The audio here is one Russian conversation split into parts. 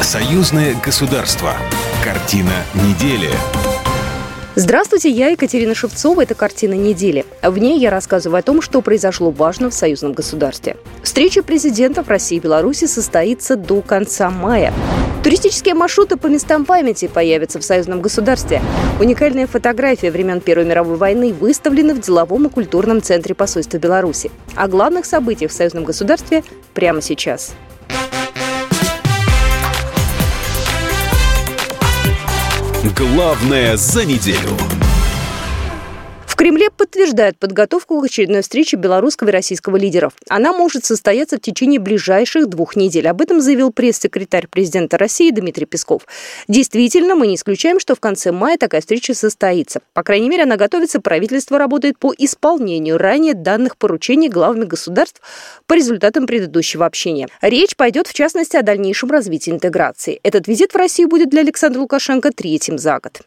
Союзное государство. Картина недели. Здравствуйте, я Екатерина Шевцова. Это «Картина недели». В ней я рассказываю о том, что произошло важно в союзном государстве. Встреча президентов России и Беларуси состоится до конца мая. Туристические маршруты по местам памяти появятся в союзном государстве. Уникальные фотографии времен Первой мировой войны выставлены в деловом и культурном центре посольства Беларуси. О главных событиях в союзном государстве прямо сейчас. Главное за неделю. В Кремле подтверждают подготовку к очередной встрече белорусского и российского лидеров. Она может состояться в течение ближайших 2 недель. Об этом заявил пресс-секретарь президента России Дмитрий Песков. Действительно, мы не исключаем, что в конце мая такая встреча состоится. По крайней мере, она готовится, правительство работает по исполнению ранее данных поручений главами государств по результатам предыдущего общения. Речь пойдет, в частности, о дальнейшем развитии интеграции. Этот визит в Россию будет для Александра Лукашенко 3-м за год.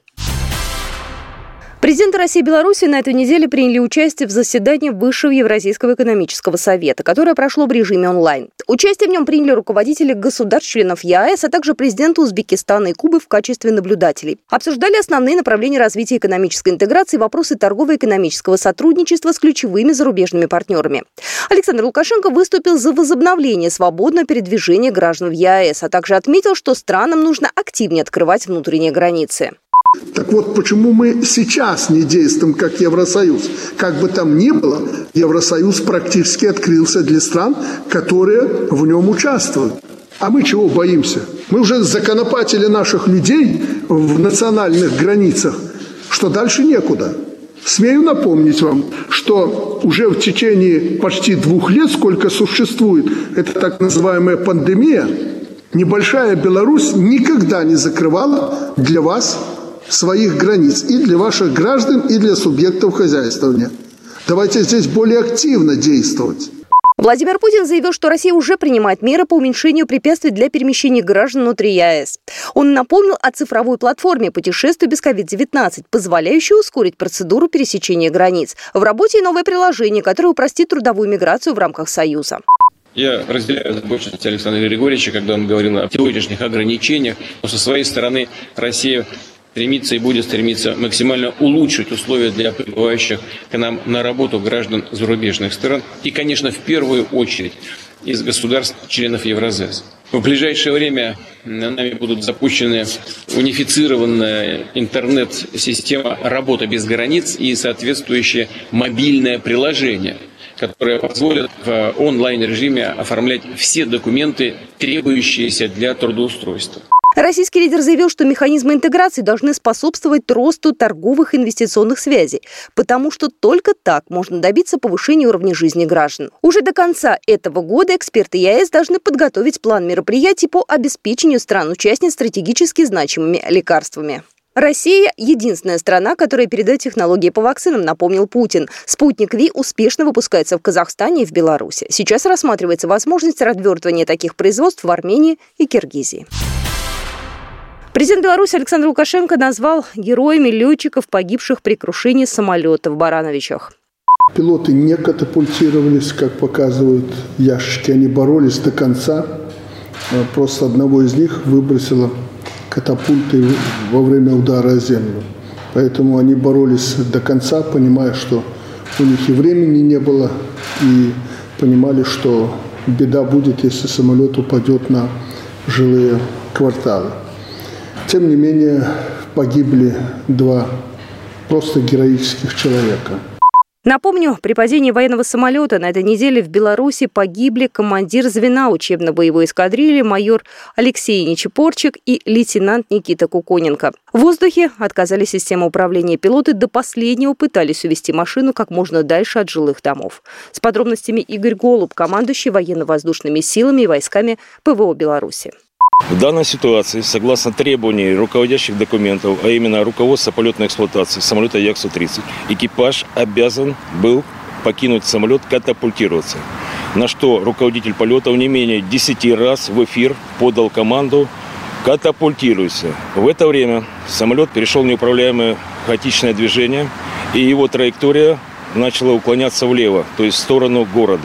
Президенты России и Беларуси на этой неделе приняли участие в заседании Высшего Евразийского экономического совета, которое прошло в режиме онлайн. Участие в нем приняли руководители государств-членов ЕАЭС, а также президенты Узбекистана и Кубы в качестве наблюдателей. Обсуждали основные направления развития экономической интеграции, вопросы торгово-экономического сотрудничества с ключевыми зарубежными партнерами. Александр Лукашенко выступил за возобновление свободного передвижения граждан в ЕАЭС, а также отметил, что странам нужно активнее открывать внутренние границы. Так вот, почему мы сейчас не действуем как Евросоюз? Как бы там ни было, Евросоюз практически открылся для стран, которые в нем участвуют. А мы чего боимся? Мы уже законопатили наших людей в национальных границах, что дальше некуда. Смею напомнить вам, что уже в течение почти 2 лет, сколько существует эта так называемая пандемия, небольшая Беларусь никогда не закрывала для вас своих границ и для ваших граждан, и для субъектов хозяйствования. Давайте здесь более активно действовать. Владимир Путин заявил, что Россия уже принимает меры по уменьшению препятствий для перемещения граждан внутри ЕАЭС. Он напомнил о цифровой платформе «Путешествие без COVID-19», позволяющей ускорить процедуру пересечения границ. В работе и новое приложение, которое упростит трудовую миграцию в рамках Союза. Я разделяю озабоченность Александра Григорьевича, когда он говорил о сегодняшних ограничениях, но со своей стороны Россия стремится и будет стремиться максимально улучшить условия для прибывающих к нам на работу граждан зарубежных стран и, конечно, в первую очередь из государств-членов Евразес. В ближайшее время нами будут запущены унифицированная интернет-система «Работа без границ» и соответствующее мобильное приложение, которое позволит в онлайн-режиме оформлять все документы, требующиеся для трудоустройства. Российский лидер заявил, что механизмы интеграции должны способствовать росту торговых и инвестиционных связей, потому что только так можно добиться повышения уровня жизни граждан. Уже до конца этого года эксперты ЕАЭС должны подготовить план мероприятий по обеспечению стран-участниц стратегически значимыми лекарствами. Россия – единственная страна, которая передает технологии по вакцинам, напомнил Путин. «Спутник Ви» успешно выпускается в Казахстане и в Беларуси. Сейчас рассматривается возможность развертывания таких производств в Армении и Киргизии. Президент Беларуси Александр Лукашенко назвал героями летчиков, погибших при крушении самолета в Барановичах. Пилоты не катапультировались, как показывают ящики. Они боролись до конца. Просто одного из них выбросило катапультой во время удара о землю. Поэтому они боролись до конца, понимая, что у них и времени не было, и понимали, что беда будет, если самолет упадет на жилые кварталы. Тем не менее, погибли 2 просто героических человека. Напомню, при падении военного самолета на этой неделе в Беларуси погибли командир звена учебно-боевой эскадрильи майор Алексей Нечепорчик и лейтенант Никита Куконенко. В воздухе отказали системы управления, пилоты до последнего пытались увести машину как можно дальше от жилых домов. С подробностями Игорь Голуб, командующий военно-воздушными силами и войсками ПВО Беларуси. В данной ситуации, согласно требований руководящих документов, а именно руководства полетной эксплуатации самолета Як-130, экипаж обязан был покинуть самолет, катапультироваться. На что руководитель полетов не менее 10 раз в эфир подал команду «катапультируйся». В это время самолет перешел в неуправляемое хаотичное движение, и его траектория начала уклоняться влево, то есть в сторону города.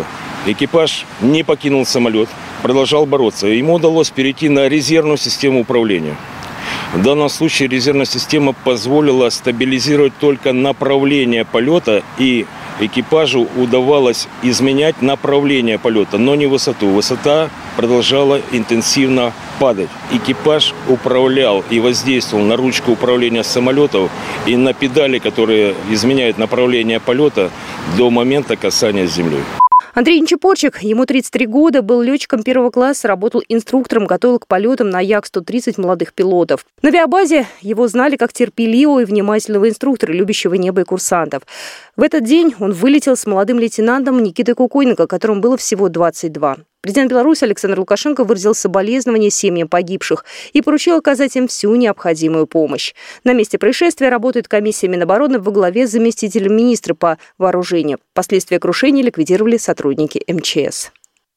Экипаж не покинул самолет, продолжал бороться. Ему удалось перейти на резервную систему управления. В данном случае резервная система позволила стабилизировать только направление полета, и экипажу удавалось изменять направление полета, но не высоту. Высота продолжала интенсивно падать. Экипаж управлял и воздействовал на ручку управления самолетов и на педали, которые изменяют направление полета до момента касания с землей. Андрей Нечепорчик, ему 33 года, был летчиком первого класса, работал инструктором, готовил к полетам на Як-130 молодых пилотов. На авиабазе его знали как терпеливого и внимательного инструктора, любящего небо и курсантов. В этот день он вылетел с молодым лейтенантом Никитой Кукойенко, которому было всего 22. Президент Беларуси Александр Лукашенко выразил соболезнования семьям погибших и поручил оказать им всю необходимую помощь. На месте происшествия работает комиссия Минобороны во главе с заместителем министра по вооружению. Последствия крушения ликвидировали сотрудники МЧС.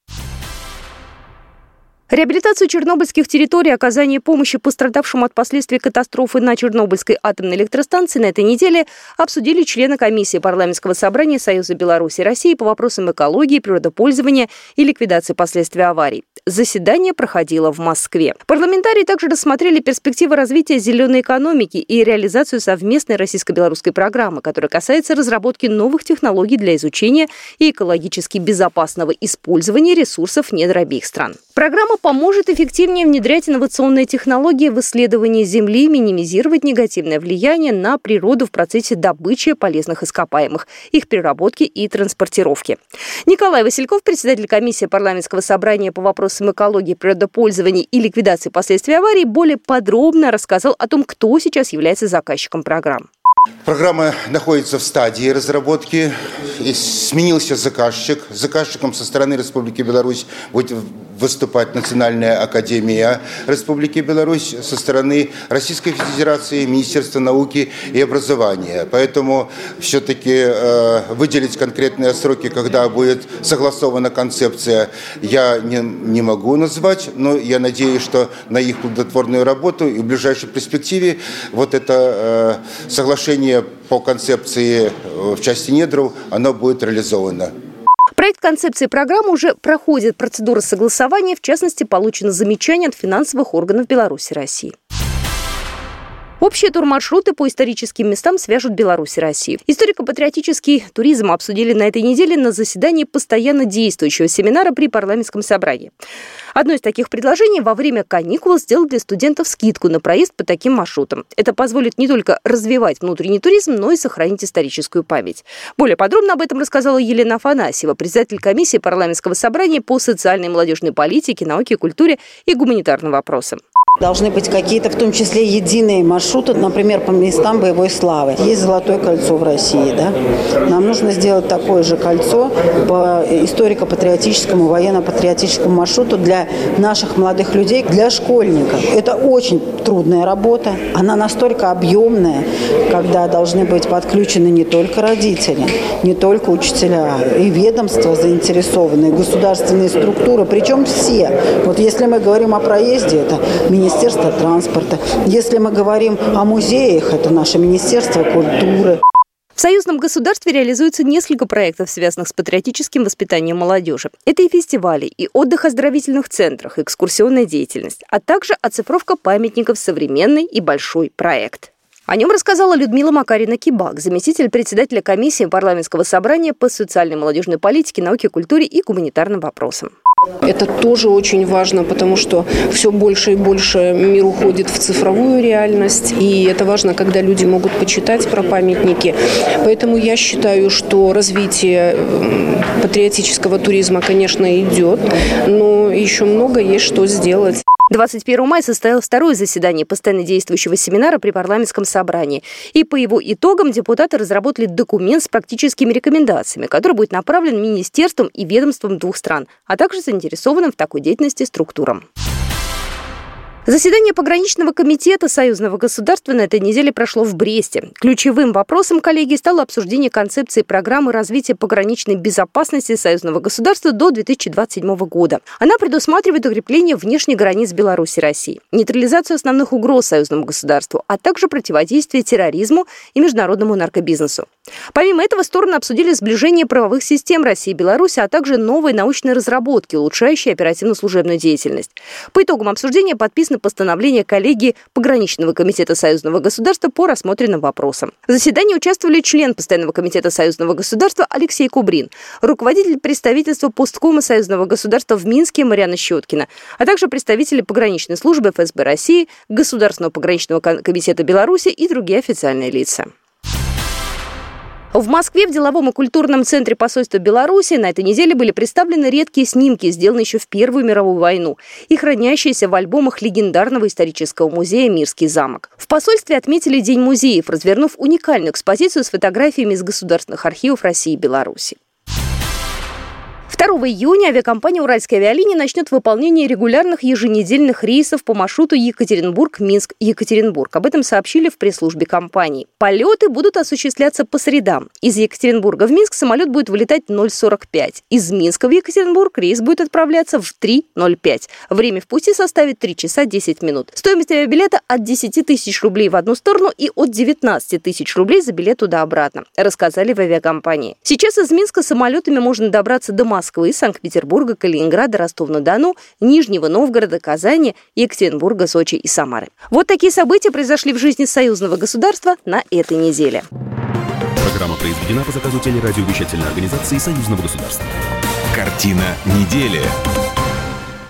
Реабилитацию чернобыльских территорий и оказание помощи пострадавшим от последствий катастрофы на Чернобыльской атомной электростанции на этой неделе обсудили члены комиссии парламентского собрания Союза Беларуси и России по вопросам экологии, природопользования и ликвидации последствий аварий. Заседание проходило в Москве. Парламентарии также рассмотрели перспективы развития зеленой экономики и реализацию совместной российско-белорусской программы, которая касается разработки новых технологий для изучения и экологически безопасного использования ресурсов недр обеих стран. Программа поможет эффективнее внедрять инновационные технологии в исследовании Земли, минимизировать негативное влияние на природу в процессе добычи полезных ископаемых, их переработки и транспортировки. Николай Васильков, председатель комиссии парламентского собрания по вопросам экологии, природопользования и ликвидации последствий аварий, более подробно рассказал о том, кто сейчас является заказчиком программ. Программа находится в стадии разработки. Сменился заказчик. Заказчиком со стороны Республики Беларусь будет выступать Национальная академия Республики Беларусь, со стороны Российской Федерации Министерство науки и образования. Поэтому все-таки выделить конкретные сроки, когда будет согласована концепция, я не могу назвать, но я надеюсь, что на их плодотворную работу и в ближайшей перспективе вот это соглашение по концепции в части недров, оно будет реализовано. Проект концепции программы уже проходит процедуру согласования, в частности, получено замечание от финансовых органов Беларуси и России. Общие турмаршруты по историческим местам свяжут Беларусь и Россию. Историко-патриотический туризм обсудили на этой неделе на заседании постоянно действующего семинара при парламентском собрании. Одно из таких предложений во время каникул сделать для студентов скидку на проезд по таким маршрутам. Это позволит не только развивать внутренний туризм, но и сохранить историческую память. Более подробно об этом рассказала Елена Афанасьева, председатель комиссии парламентского собрания по социальной и молодежной политике, науке, культуре и гуманитарным вопросам. Должны быть какие-то, в том числе, единые маршруты, например, по местам боевой славы. Есть Золотое кольцо в России, да? Нам нужно сделать такое же кольцо по историко-патриотическому, военно-патриотическому маршруту для наших молодых людей, для школьников. Это очень трудная работа. Она настолько объемная, когда должны быть подключены не только родители, не только учителя, и ведомства заинтересованные, государственные структуры, причем все. Вот если мы говорим о проезде, это Министерство транспорта. Если мы говорим о музеях, это наше Министерство культуры. В союзном государстве реализуется несколько проектов, связанных с патриотическим воспитанием молодежи. Это и фестивали, и отдых в оздоровительных центрах, и экскурсионная деятельность, а также оцифровка памятников, современный и большой проект. О нем рассказала Людмила Макарина-Кибак, заместитель председателя комиссии парламентского собрания по социальной и молодежной политике, науке, культуре и гуманитарным вопросам. Это тоже очень важно, потому что все больше и больше мир уходит в цифровую реальность, и это важно, когда люди могут почитать про памятники. Поэтому я считаю, что развитие патриотического туризма, конечно, идет, но еще много есть что сделать. 21 мая состоялось второе заседание постоянно действующего семинара при парламентском собрании. И по его итогам депутаты разработали документ с практическими рекомендациями, который будет направлен министерствам и ведомствам двух стран, а также заинтересованным в такой деятельности структурам. Заседание пограничного комитета союзного государства на этой неделе прошло в Бресте. Ключевым вопросом коллегии стало обсуждение концепции программы развития пограничной безопасности союзного государства до 2027 года. Она предусматривает укрепление внешних границ Беларуси и России, нейтрализацию основных угроз союзному государству, а также противодействие терроризму и международному наркобизнесу. Помимо этого, стороны обсудили сближение правовых систем России и Беларуси, а также новые научные разработки, улучшающие оперативно-служебную деятельность. По итогам обсуждения подписано постановление коллегии Пограничного комитета союзного государства по рассмотренным вопросам. В заседании участвовали член Постоянного комитета союзного государства Алексей Кубрин, руководитель представительства Посткома союзного государства в Минске Марьяна Щеткина, а также представители пограничной службы ФСБ России, Государственного пограничного комитета Беларуси и другие официальные лица. В Москве в деловом и культурном центре посольства Беларуси на этой неделе были представлены редкие снимки, сделанные еще в Первую мировую войну и хранящиеся в альбомах легендарного исторического музея «Мирский замок». В посольстве отметили День музеев, развернув уникальную экспозицию с фотографиями из государственных архивов России и Беларуси. 2 июня авиакомпания «Уральские авиалинии» начнет выполнение регулярных еженедельных рейсов по маршруту Екатеринбург-Минск-Екатеринбург. Об этом сообщили в пресс-службе компании. Полеты будут осуществляться по средам. Из Екатеринбурга в Минск самолет будет вылетать в 0:45. Из Минска в Екатеринбург рейс будет отправляться в 3:05. Время в пути составит 3 часа 10 минут. Стоимость авиабилета от 10 тысяч рублей в одну сторону и от 19 тысяч рублей за билет туда-обратно, рассказали в авиакомпании. Сейчас из Минска самолетами можно добраться до Москвы, Санкт-Петербурга, Калининграда, Ростова-на-Дону, Нижнего Новгорода, Казани, Екатеринбурга, Сочи и Самары. Вот такие события произошли в жизни союзного государства на этой неделе. Программа произведена по заказу телерадиовещательной организации союзного государства. Картина недели.